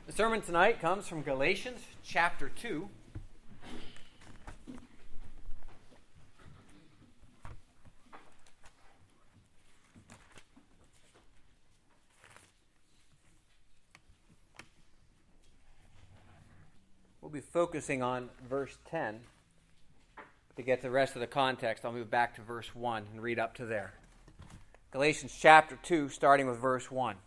The sermon tonight comes from Galatians chapter 2. We'll be focusing on verse 10. To get the rest of the context, I'll move back to verse 1 and read up to there. Galatians chapter 2, starting with verse 1.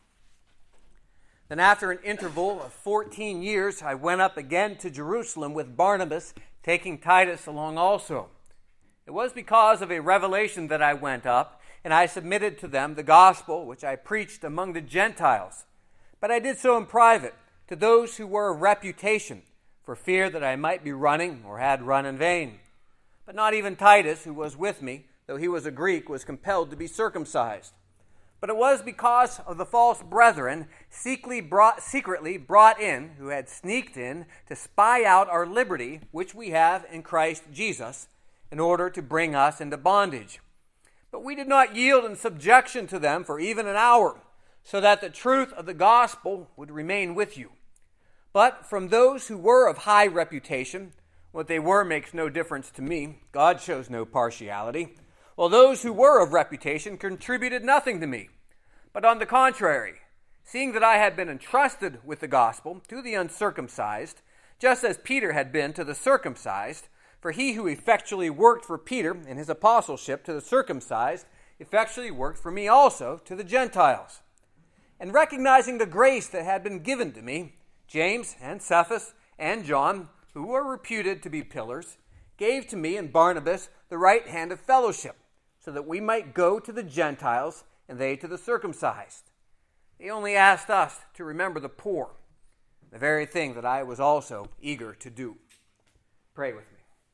Then after an interval of 14 years, I went up again to Jerusalem with Barnabas, taking Titus along also. It was because of a revelation that I went up, and I submitted to them the gospel which I preached among the Gentiles. But I did so in private, to those who were of reputation, for fear that I might be running or had run in vain. But not even Titus, who was with me, though he was a Greek, was compelled to be circumcised. But it was because of the false brethren secretly brought in, who had sneaked in to spy out our liberty, which we have in Christ Jesus, in order to bring us into bondage. But we did not yield in subjection to them for even an hour, so that the truth of the gospel would remain with you. But from those who were of high reputation, what they were makes no difference to me. God shows no partiality. While those who were of reputation contributed nothing to me. But on the contrary, seeing that I had been entrusted with the gospel to the uncircumcised, just as Peter had been to the circumcised, for he who effectually worked for Peter in his apostleship to the circumcised, effectually worked for me also to the Gentiles. And recognizing the grace that had been given to me, James and Cephas and John, who were reputed to be pillars, gave to me and Barnabas the right hand of fellowship, so that we might go to the Gentiles and they to the circumcised. They only asked us to remember the poor, the very thing that I was also eager to do. Pray with me.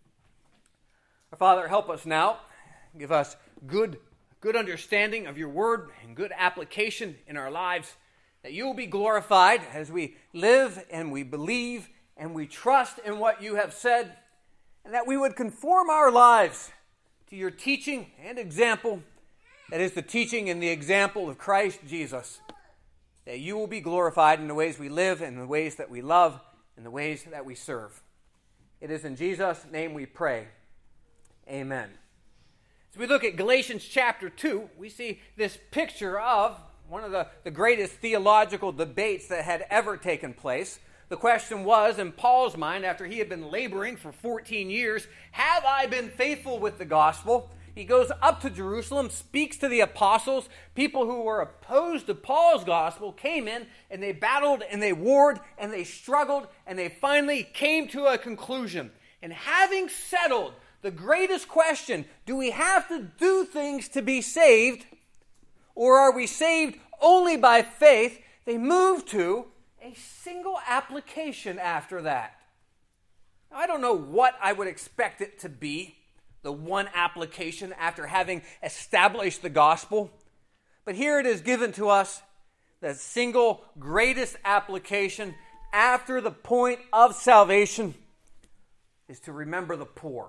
Our Father, help us now. Give us good understanding of your word and good application in our lives, that you will be glorified as we live and we believe and we trust in what you have said, and that we would conform our lives to your teaching and example, that is the teaching and the example of Christ Jesus, that you will be glorified in the ways we live, in the ways that we love, in the ways that we serve. It is in Jesus' name we pray. Amen. As we look at Galatians chapter 2, we see this picture of one of the greatest theological debates that had ever taken place. The question was, in Paul's mind, after he had been laboring for 14 years, have I been faithful with the gospel? He goes up to Jerusalem, speaks to the apostles. People who were opposed to Paul's gospel came in, and they battled, and they warred, and they struggled, and they finally came to a conclusion. And having settled the greatest question, do we have to do things to be saved, or are we saved only by faith? They moved to a single application after that. Now, I don't know what I would expect it to be, the one application after having established the gospel. But here it is given to us, the single greatest application after the point of salvation is to remember the poor.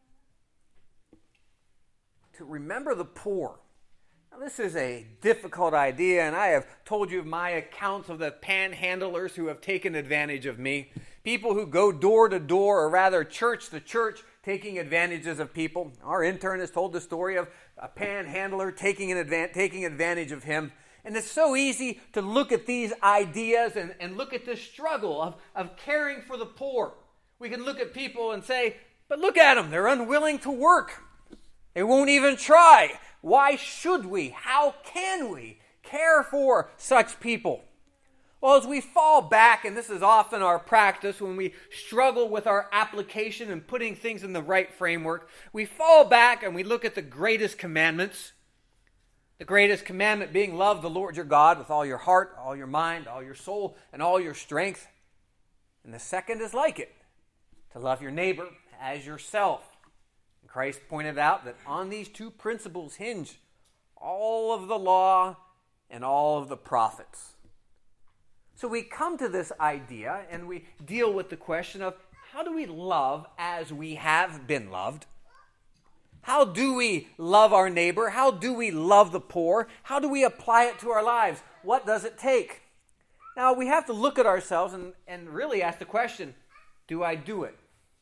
To remember the poor. Now, this is a difficult idea, and I have told you of my accounts of the panhandlers who have taken advantage of me. People who go door to door, or rather church to church, taking advantages of people. Our intern has told the story of a panhandler taking advantage of him. And it's so easy to look at these ideas and look at this struggle of caring for the poor. We can look at people and say, but look at them, they're unwilling to work. They won't even try. Why should we? How can we care for such people? Well, as we fall back, and this is often our practice when we struggle with our application and putting things in the right framework, we fall back and we look at the greatest commandments. The greatest commandment being love the Lord your God with all your heart, all your mind, all your soul, and all your strength. And the second is like it, to love your neighbor as yourself. And Christ pointed out that on these two principles hinge all of the law and all of the prophets. So we come to this idea and we deal with the question of how do we love as we have been loved? How do we love our neighbor? How do we love the poor? How do we apply it to our lives? What does it take? Now, we have to look at ourselves and really ask the question, do I do it?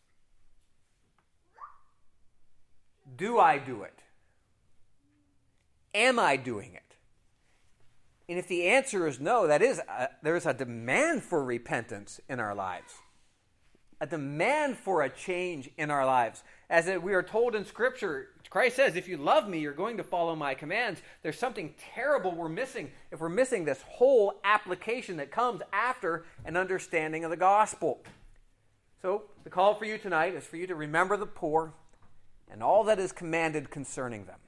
Do I do it? Am I doing it? And if the answer is no, there is a demand for repentance in our lives. A demand for a change in our lives. As we are told in Scripture, Christ says, if you love me, you're going to follow my commands. There's something terrible we're missing if we're missing this whole application that comes after an understanding of the gospel. So the call for you tonight is for you to remember the poor and all that is commanded concerning them.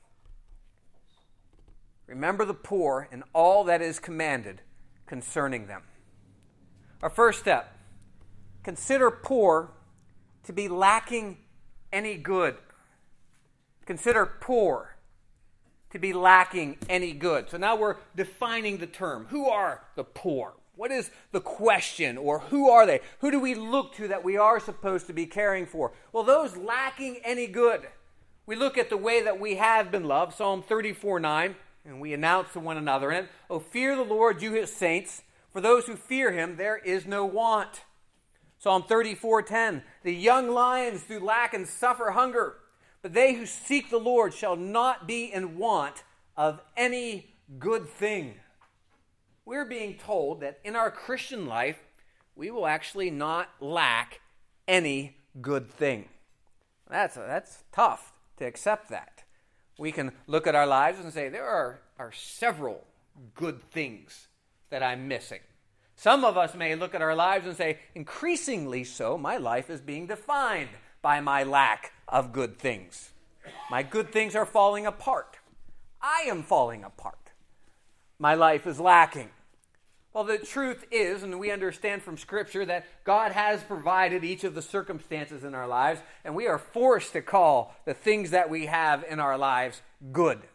Remember the poor and all that is commanded concerning them. Our first step, consider poor to be lacking any good. Consider poor to be lacking any good. So now we're defining the term. Who are the poor? What is the question, or who are they? Who do we look to that we are supposed to be caring for? Well, those lacking any good. We look at the way that we have been loved, Psalm 34:9, and we announce to one another in it, "O fear the Lord, you his saints, for those who fear him there is no want." Psalm 34:10, "The young lions do lack and suffer hunger, but they who seek the Lord shall not be in want of any good thing." We're being told that in our Christian life, we will actually not lack any good thing. That's tough to accept that. We can look at our lives and say, there are several good things that I'm missing. Some of us may look at our lives and say, increasingly so, my life is being defined by my lack of good things. My good things are falling apart. I am falling apart. My life is lacking. Well, the truth is, and we understand from Scripture, that God has provided each of the circumstances in our lives, and we are forced to call the things that we have in our lives good.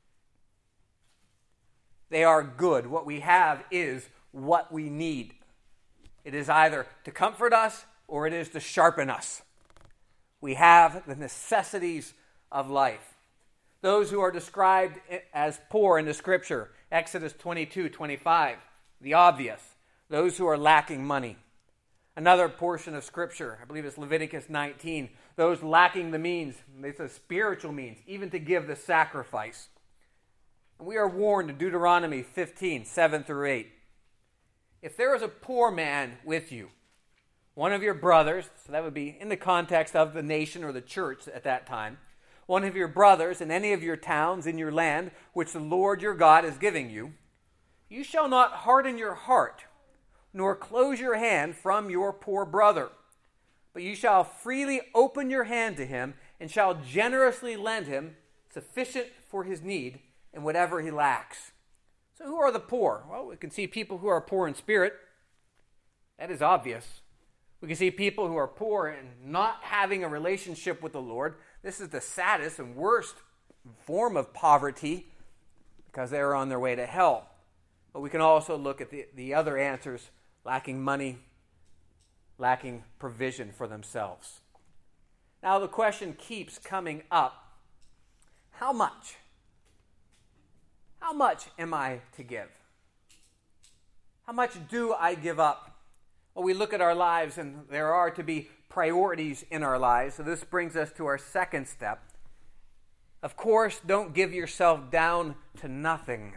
They are good. What we have is what we need. It is either to comfort us or it is to sharpen us. We have the necessities of life. Those who are described as poor in the Scripture, Exodus 22:25, the obvious, those who are lacking money. Another portion of Scripture, I believe it's Leviticus 19, those lacking the means, it's a spiritual means, even to give the sacrifice. And we are warned in Deuteronomy 15:7-8. If there is a poor man with you, one of your brothers, so that would be in the context of the nation or the church at that time, one of your brothers in any of your towns in your land, which the Lord your God is giving you, you shall not harden your heart, nor close your hand from your poor brother, but you shall freely open your hand to him, and shall generously lend him sufficient for his need and whatever he lacks. So who are the poor? Well, we can see people who are poor in spirit. That is obvious. We can see people who are poor and not having a relationship with the Lord. This is the saddest and worst form of poverty because they are on their way to hell. But we can also look at the other answers, lacking money, lacking provision for themselves. Now the question keeps coming up, how much? How much am I to give? How much do I give up? Well, we look at our lives and there are to be priorities in our lives. So this brings us to our second step. Of course, don't give yourself down to nothing.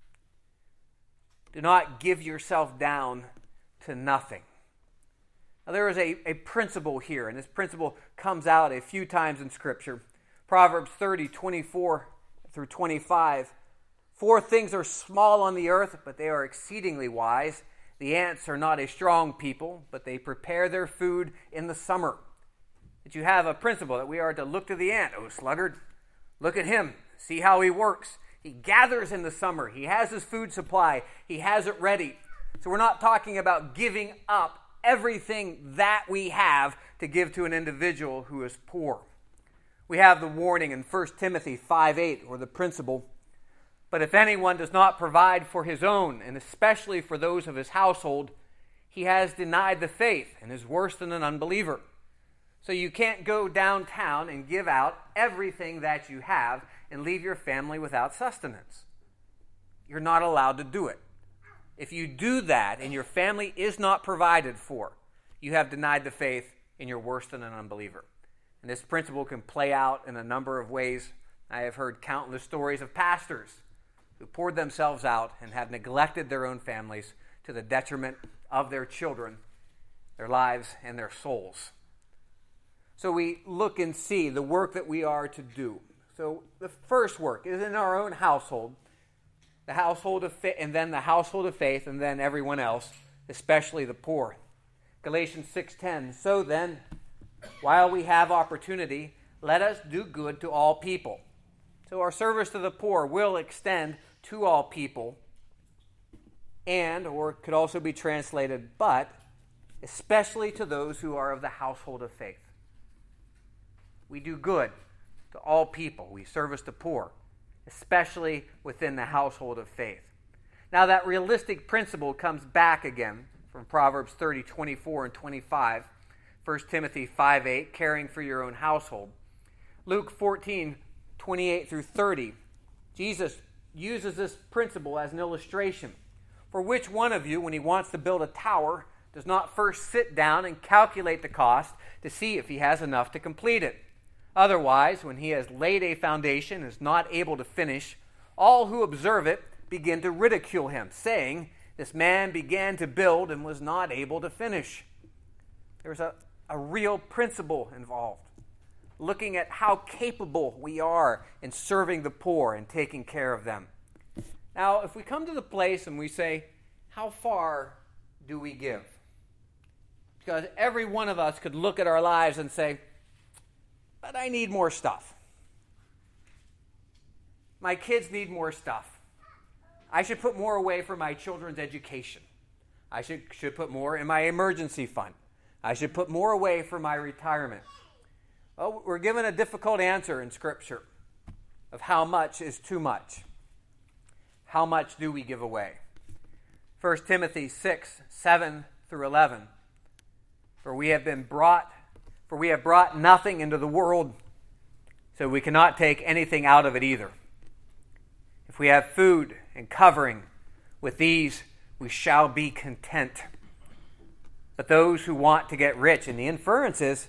Do not give yourself down to nothing. Now, there is a principle here, and this principle comes out a few times in Scripture. Proverbs 30:24-25. 4 things are small on the earth, but they are exceedingly wise. The ants are not a strong people, but they prepare their food in the summer. That you have a principle that we are to look to the ant. Oh, sluggard, look at him. See how he works. He gathers in the summer. He has his food supply. He has it ready. So we're not talking about giving up everything that we have to give to an individual who is poor. We have the warning in 1 Timothy 5:8, or the principle, but if anyone does not provide for his own, and especially for those of his household, he has denied the faith and is worse than an unbeliever. So you can't go downtown and give out everything that you have and leave your family without sustenance. You're not allowed to do it. If you do that and your family is not provided for, you have denied the faith and you're worse than an unbeliever. And this principle can play out in a number of ways. I have heard countless stories of pastors who poured themselves out and have neglected their own families to the detriment of their children, their lives, and their souls. So we look and see the work that we are to do. So the first work is in our own household, the household of faith, and then the household of faith, and then everyone else, especially the poor. Galatians 6:10, so then, while we have opportunity, let us do good to all people. So our service to the poor will extend to all people, and, or could also be translated, but, especially to those who are of the household of faith. We do good to all people. We service the poor, especially within the household of faith. Now that realistic principle comes back again from Proverbs 30:24 and 25, 1 Timothy 5:8, caring for your own household. Luke 14:28 through 30, Jesus uses this principle as an illustration. For which one of you, when he wants to build a tower, does not first sit down and calculate the cost to see if he has enough to complete it? Otherwise, when he has laid a foundation and is not able to finish, all who observe it begin to ridicule him, saying, this man began to build and was not able to finish. There's a real principle involved, looking at how capable we are in serving the poor and taking care of them. Now, if we come to the place and we say, how far do we give? Because every one of us could look at our lives and say, but I need more stuff. My kids need more stuff. I should put more away for my children's education. I should put more in my emergency fund. I should put more away for my retirement. Well, we're given a difficult answer in Scripture of how much is too much. How much do we give away? 1 Timothy 6:7 through 11. For we have brought nothing into the world, so we cannot take anything out of it either. If we have food and covering, with these we shall be content. But those who want to get rich, and the inference is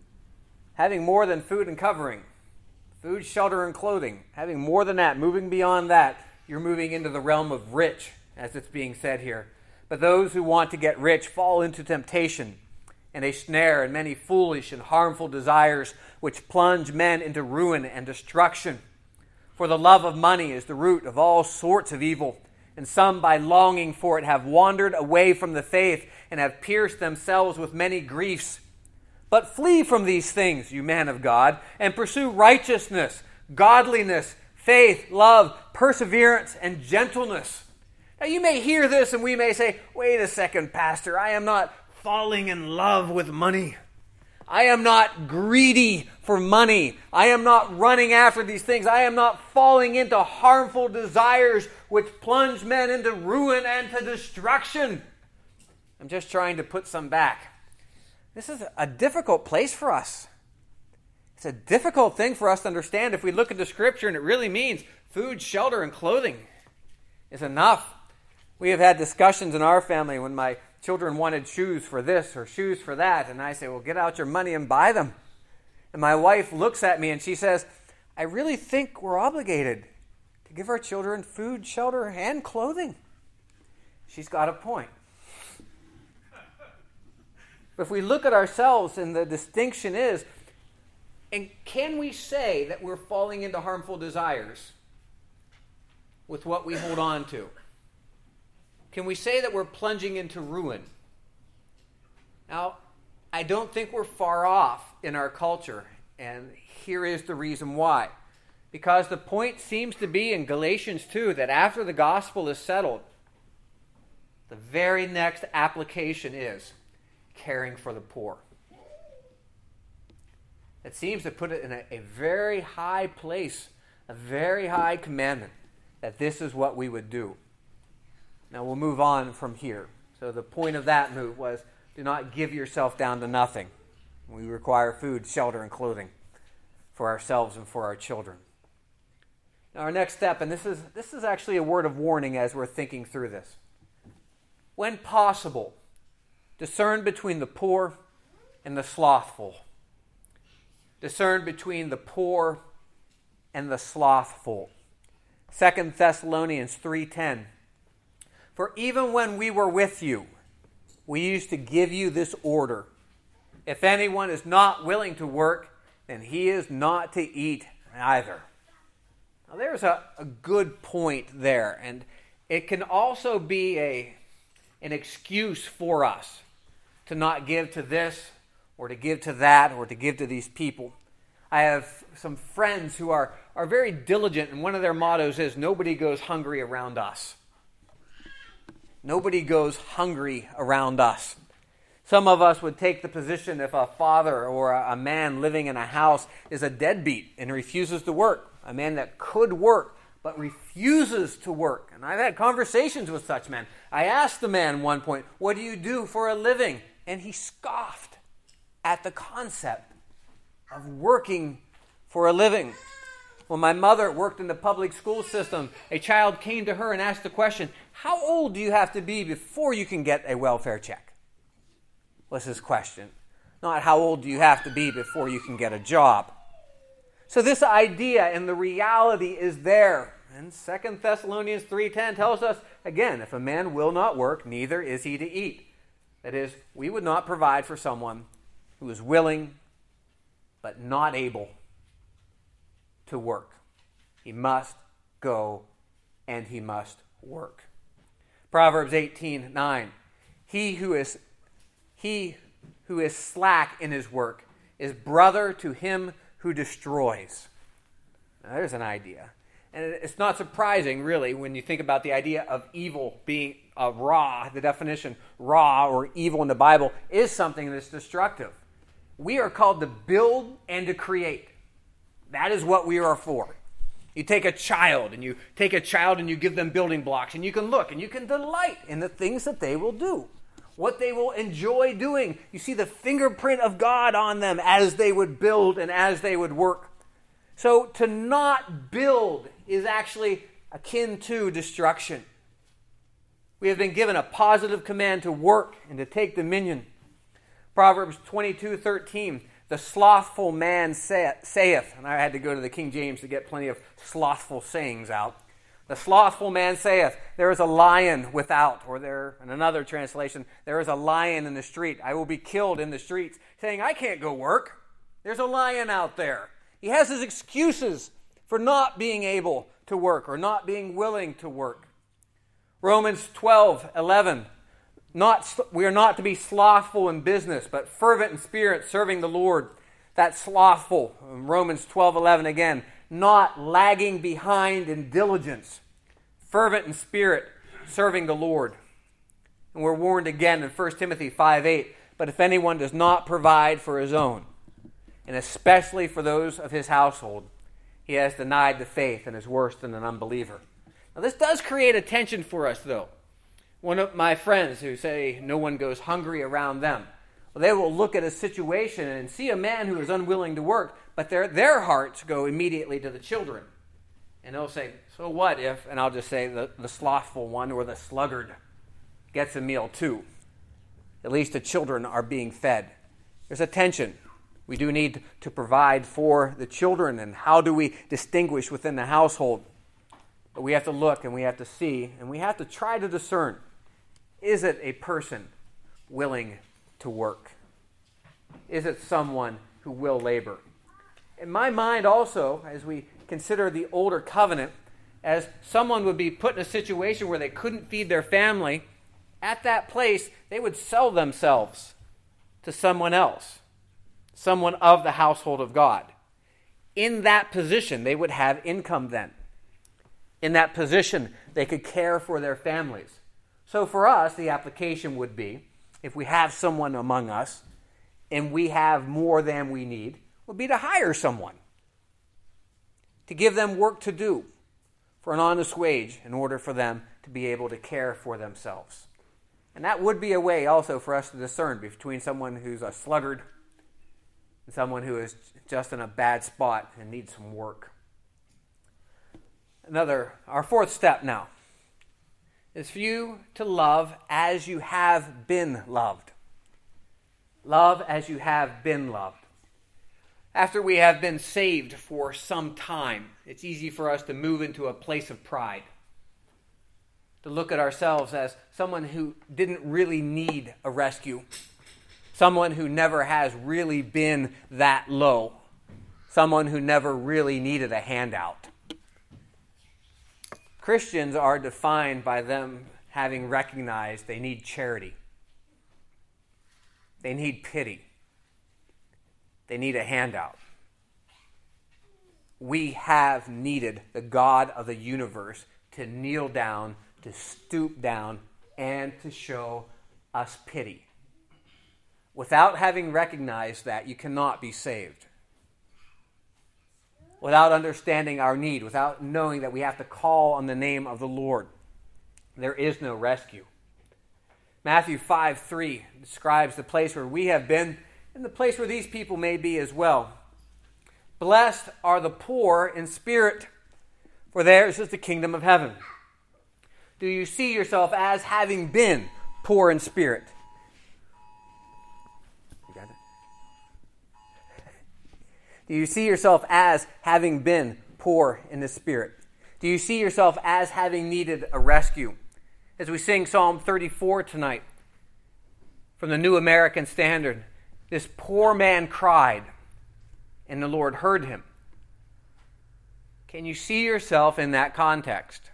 having more than food and covering, food, shelter, and clothing, having more than that, moving beyond that, you're moving into the realm of rich, as it's being said here. But those who want to get rich fall into temptation and a snare and many foolish and harmful desires which plunge men into ruin and destruction. For the love of money is the root of all sorts of evil, and some by longing for it have wandered away from the faith and have pierced themselves with many griefs. But flee from these things, you man of God, and pursue righteousness, godliness, faith, love, perseverance, and gentleness. Now you may hear this and we may say, wait a second, Pastor, I am not falling in love with money. I am not greedy for money. I am not running after these things. I am not falling into harmful desires which plunge men into ruin and to destruction. I'm just trying to put some back. This is a difficult place for us. It's a difficult thing for us to understand if we look at the Scripture, and it really means food, shelter, and clothing is enough. We have had discussions in our family when my children wanted shoes for this or shoes for that, and I say, well, get out your money and buy them. And my wife looks at me and she says, I really think we're obligated to give our children food, shelter, and clothing. She's got a point. But if we look at ourselves, and the distinction is, and can we say that we're falling into harmful desires with what we hold on to? Can we say that we're plunging into ruin? Now, I don't think we're far off in our culture, and here is the reason why. Because the point seems to be in Galatians 2 that after the gospel is settled, the very next application is caring for the poor. It seems to put it in a very high place, a very high commandment, that this is what we would do. Now we'll move on from here. So the point of that move was, do not give yourself down to nothing. We require food, shelter, and clothing for ourselves and for our children. Now our next step, and this is actually a word of warning as we're thinking through this. when possible, discern between the poor and the slothful. Discern between the poor and the slothful. 2 Thessalonians 3:10. For even when we were with you, we used to give you this order. If anyone is not willing to work, then he is not to eat either. Now there's a good point there, and it can also be an excuse for us to not give to this or to give to that or to give to these people. I have some friends who are very diligent, and one of their mottos is, nobody goes hungry around us. Nobody goes hungry around us. Some of us would take the position if a father or a man living in a house is a deadbeat and refuses to work, a man that could work but refuses to work. And I've had conversations with such men. I asked the man one point, what do you do for a living? And he scoffed at the concept of working for a living. When my mother worked in the public school system, a child came to her and asked the question, how old do you have to be before you can get a welfare check? Was his question. Not how old do you have to be before you can get a job. So this idea and the reality is there. And 2 Thessalonians 3:10 tells us, again, if a man will not work, neither is he to eat. That is, we would not provide for someone who is willing but not able to work. He must go and he must work. Proverbs 18:9. He who is slack in his work is brother to him who destroys. Now, there's an idea. And it's not surprising, really, when you think about the idea of evil being raw. The definition raw or evil in the Bible is something that's destructive. We are called to build and to create. That is what we are for. You take a child and you give them building blocks, and you can look and you can delight in the things that they will do, what they will enjoy doing. You see the fingerprint of God on them as they would build and as they would work. So to not build is actually akin to destruction. We have been given a positive command to work and to take dominion. Proverbs 22:13, the slothful man saith, and I had to go to the King James to get plenty of slothful sayings out. The slothful man saith, there is a lion without, or there, in another translation, there is a lion in the street. I will be killed in the streets, saying, I can't go work. There's a lion out there. He has his excuses for not being able to work or not being willing to work. Romans 12:11, we are not to be slothful in business, but fervent in spirit, serving the Lord. That's slothful. Romans 12:11 again, not lagging behind in diligence, fervent in spirit, serving the Lord. And we're warned again in 1 Timothy 5:8, but if anyone does not provide for his own, and especially for those of his household, he has denied the faith and is worse than an unbeliever. Now this does create a tension for us, though. One of my friends who say no one goes hungry around them, well, they will look at a situation and see a man who is unwilling to work, but their hearts go immediately to the children. And they'll say, so what if, and I'll just say the slothful one or the sluggard gets a meal too. At least the children are being fed. There's a tension. We do need to provide for the children, and how do we distinguish within the household? But we have to look and we have to see and we have to try to discern. Is it a person willing to work? Is it someone who will labor? In my mind also, as we consider the older covenant, as someone would be put in a situation where they couldn't feed their family, at that place they would sell themselves to someone else, someone of the household of God. In that position, they would have income then. In that position, they could care for their families. So for us, the application would be, if we have someone among us and we have more than we need, would be to hire someone, to give them work to do for an honest wage in order for them to be able to care for themselves. And that would be a way also for us to discern between someone who's a sluggard and someone who is just in a bad spot and needs some work. Our fourth step now is for you to love as you have been loved. Love as you have been loved. After we have been saved for some time, it's easy for us to move into a place of pride. To look at ourselves as someone who didn't really need a rescue. Someone who never has really been that low. Someone who never really needed a handout. Christians are defined by them having recognized they need charity. They need pity. They need a handout. We have needed the God of the universe to kneel down, to stoop down, and to show us pity. Without having recognized that, you cannot be saved. Without understanding our need, without knowing that we have to call on the name of the Lord, there is no rescue. Matthew 5:3 describes the place where we have been and the place where these people may be as well. Blessed are the poor in spirit, for theirs is the kingdom of heaven. Do you see yourself as having been poor in spirit? You got it? Do you see yourself as having been poor in the spirit? Do you see yourself as having needed a rescue? As we sing Psalm 34 tonight from the New American Standard, this poor man cried, and the Lord heard him. Can you see yourself in that context?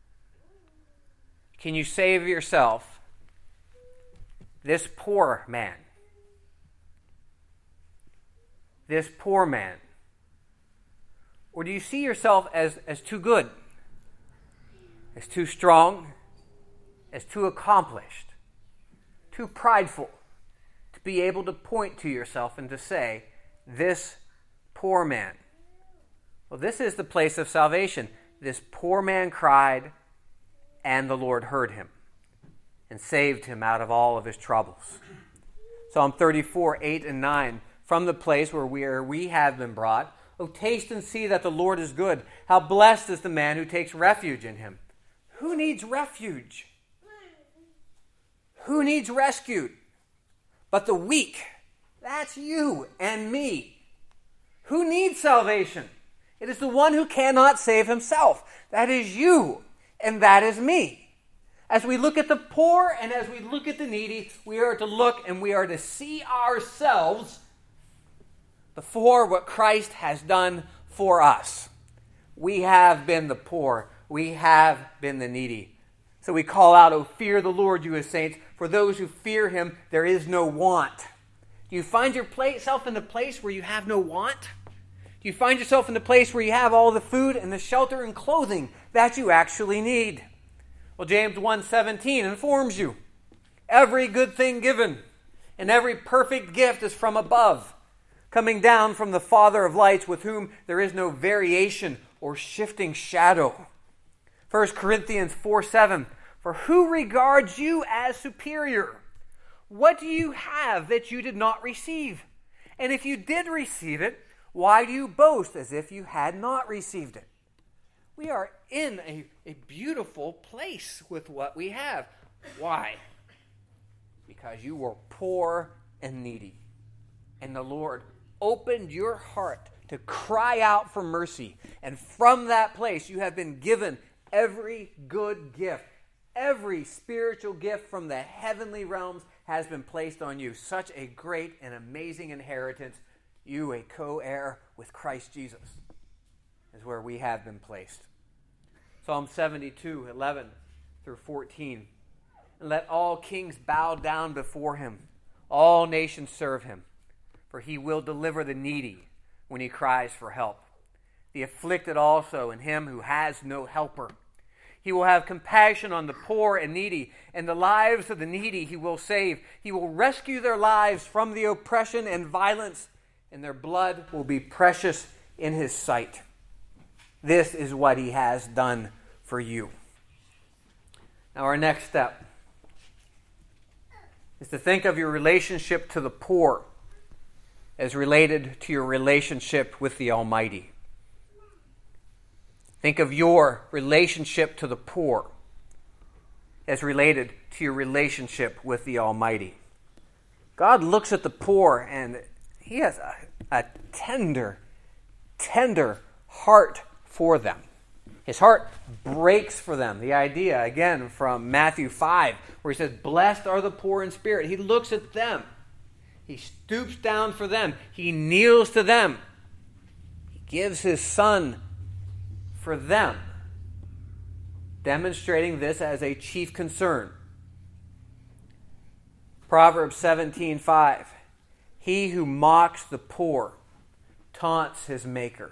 Can you say of yourself, this poor man? This poor man. Or do you see yourself as too good, as too strong, as too accomplished, too prideful to be able to point to yourself and to say, this poor man? Well, this is the place of salvation. This poor man cried, and the Lord heard him and saved him out of all of his troubles. Psalm 34, 8 and 9, from the place where we have been brought, O taste and see that the Lord is good. How blessed is the man who takes refuge in him. Who needs refuge? Who needs rescued? But the weak. That's you and me. Who needs salvation? It is the one who cannot save himself. That is you, and that is me. As we look at the poor and as we look at the needy, we are to look and we are to see ourselves before what Christ has done for us. We have been the poor. We have been the needy. So we call out, O fear the Lord, you his saints. For those who fear him, there is no want. Do you find yourself in the place where you have no want? Do you find yourself in the place where you have all the food and the shelter and clothing that you actually need? Well, James 1:17 informs you, every good thing given and every perfect gift is from above, coming down from the Father of lights, with whom there is no variation or shifting shadow. 1 Corinthians 4:7, for who regards you as superior? What do you have that you did not receive? And if you did receive it, why do you boast as if you had not received it? We are in a beautiful place with what we have. Why? Because you were poor and needy. And the Lord opened your heart to cry out for mercy. And from that place, you have been given every good gift. Every spiritual gift from the heavenly realms has been placed on you. Such a great and amazing inheritance. You, a co-heir with Christ Jesus, is where we have been placed. Psalm 72, 11 through 14. And let all kings bow down before him. All nations serve him. For he will deliver the needy when he cries for help. The afflicted also, and him who has no helper. He will have compassion on the poor and needy, and the lives of the needy he will save. He will rescue their lives from the oppression and violence, and their blood will be precious in his sight. This is what he has done for you. Now our next step is to think of your relationship to the poor as related to your relationship with the Almighty. Think of your relationship to the poor as related to your relationship with the Almighty. God looks at the poor and he has a tender, tender heart for them. His heart breaks for them. The idea, again, from Matthew 5, where he says, "Blessed are the poor in spirit." He looks at them. He stoops down for them. He kneels to them. He gives his Son for them, demonstrating this as a chief concern. Proverbs 17:5, "He who mocks the poor taunts his maker."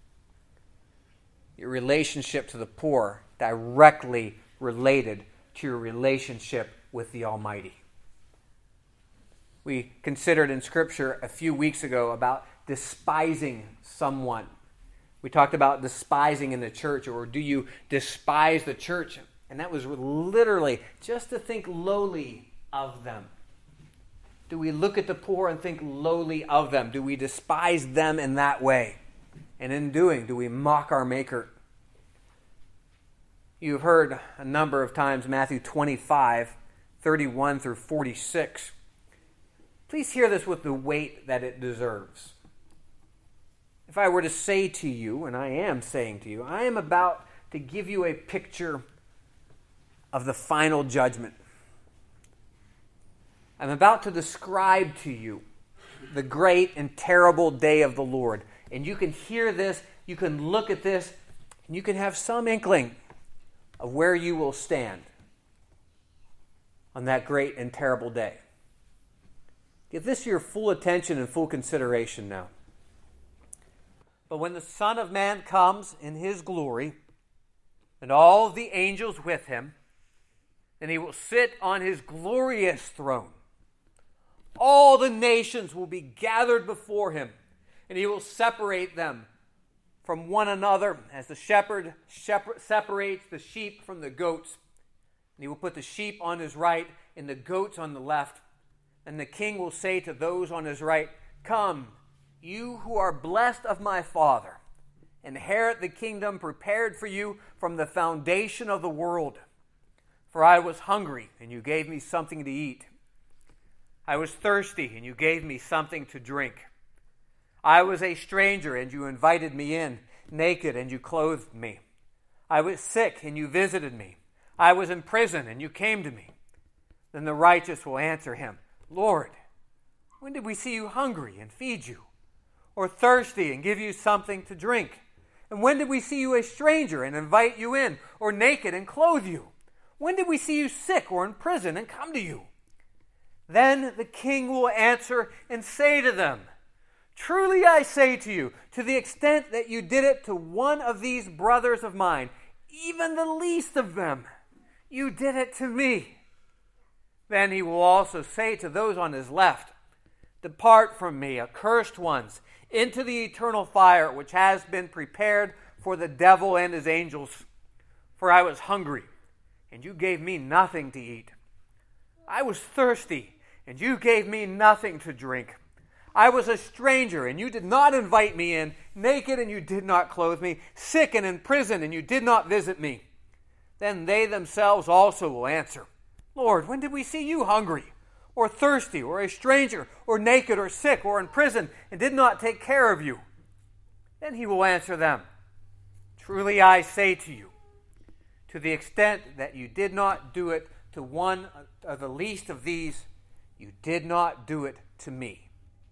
Your relationship to the poor directly related to your relationship with the Almighty. We considered in Scripture a few weeks ago about despising someone. We talked about despising in the church, or do you despise the church? And that was literally just to think lowly of them. Do we look at the poor and think lowly of them? Do we despise them in that way? And in doing, do we mock our Maker? You've heard a number of times Matthew 25, 31 through 46. Please hear this with the weight that it deserves. If I were to say to you, and I am saying to you, I am about to give you a picture of the final judgment. I'm about to describe to you the great and terrible day of the Lord. And you can hear this, you can look at this, and you can have some inkling of where you will stand on that great and terrible day. Give this your full attention and full consideration now. But when the Son of Man comes in his glory, and all the angels with him, then he will sit on his glorious throne. All the nations will be gathered before him, and he will separate them from one another as the shepherd separates the sheep from the goats. And he will put the sheep on his right and the goats on the left. And the king will say to those on his right, "Come, you who are blessed of my Father, inherit the kingdom prepared for you from the foundation of the world. For I was hungry, and you gave me something to eat. I was thirsty, and you gave me something to drink. I was a stranger, and you invited me in, naked, and you clothed me. I was sick, and you visited me. I was in prison, and you came to me." Then the righteous will answer him, "Lord, when did we see you hungry and feed you, or thirsty and give you something to drink? And when did we see you a stranger and invite you in, or naked and clothe you? When did we see you sick or in prison and come to you?" Then the king will answer and say to them, "Truly I say to you, to the extent that you did it to one of these brothers of mine, even the least of them, you did it to me." Then he will also say to those on his left, "Depart from me, accursed ones, into the eternal fire which has been prepared for the devil and his angels. For I was hungry, and you gave me nothing to eat. I was thirsty, and you gave me nothing to drink. I was a stranger, and you did not invite me in, naked, and you did not clothe me, sick and in prison, and you did not visit me." Then they themselves also will answer, "Lord, when did we see you hungry, or thirsty, or a stranger, or naked, or sick, or in prison, and did not take care of you?" Then he will answer them, "Truly I say to you, to the extent that you did not do it to one of the least of these, you did not do it to me."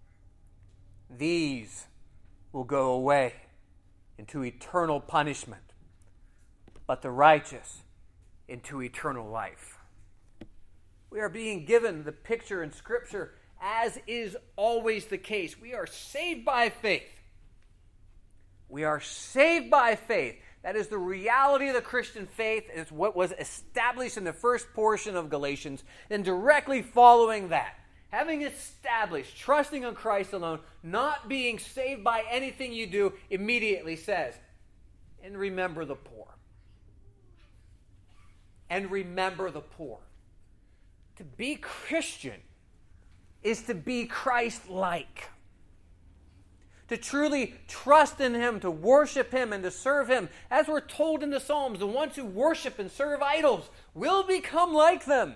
These will go away into eternal punishment, but the righteous into eternal life. We are being given the picture in Scripture, as is always the case. We are saved by faith. We are saved by faith. That is the reality of the Christian faith. It's what was established in the first portion of Galatians. And directly following that, having established, trusting on Christ alone, not being saved by anything you do, immediately says, "And remember the poor." And remember the poor. To be Christian is to be Christ-like. to truly trust in Him, to worship Him, and to serve Him. As we're told in the Psalms, the ones who worship and serve idols will become like them.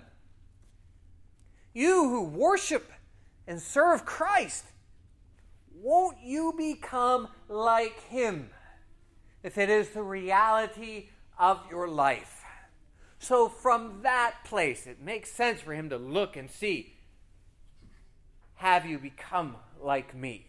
You who worship and serve Christ, won't you become like Him if it is the reality of your life? So from that place, it makes sense for Him to look and see, have you become like me?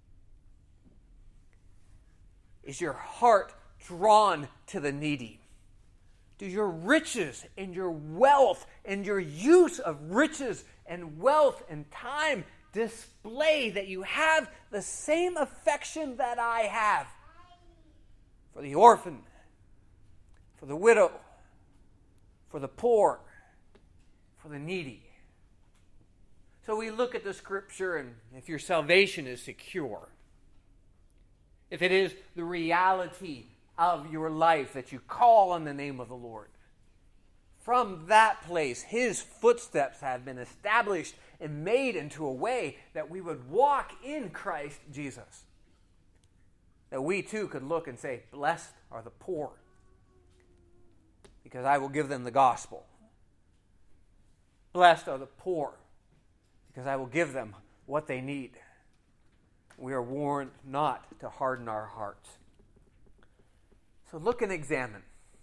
Is your heart drawn to the needy? Do your riches and your wealth and your use of riches and wealth and time display that you have the same affection that I have for the orphan, for the widow, for the poor, for the needy? So we look at the Scripture, and if your salvation is secure, if it is the reality of your life that you call on the name of the Lord, from that place, His footsteps have been established and made into a way that we would walk in Christ Jesus. That we too could look and say, blessed are the poor, because I will give them the gospel. Blessed are the poor, because I will give them what they need. We are warned not to harden our hearts. So look and examine.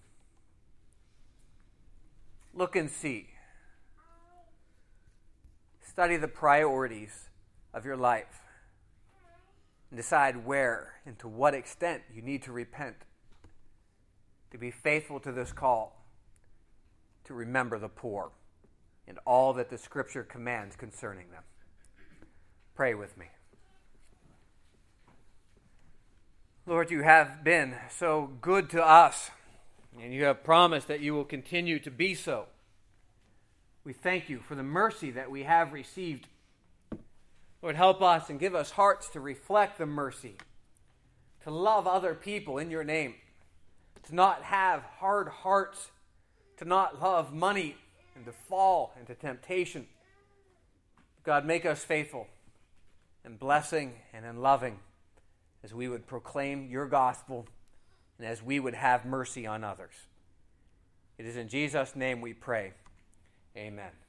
Look and see. Study the priorities of your life and decide where and to what extent you need to repent, to be faithful to this call, to remember the poor and all that the Scripture commands concerning them. Pray with me. Lord, you have been so good to us, and you have promised that you will continue to be so. We thank you for the mercy that we have received. Lord, help us and give us hearts to reflect the mercy, to love other people in your name, to not have hard hearts, to not love money, and to fall into temptation. God, make us faithful in blessing and in loving, as we would proclaim your gospel and as we would have mercy on others. It is in Jesus' name we pray. Amen.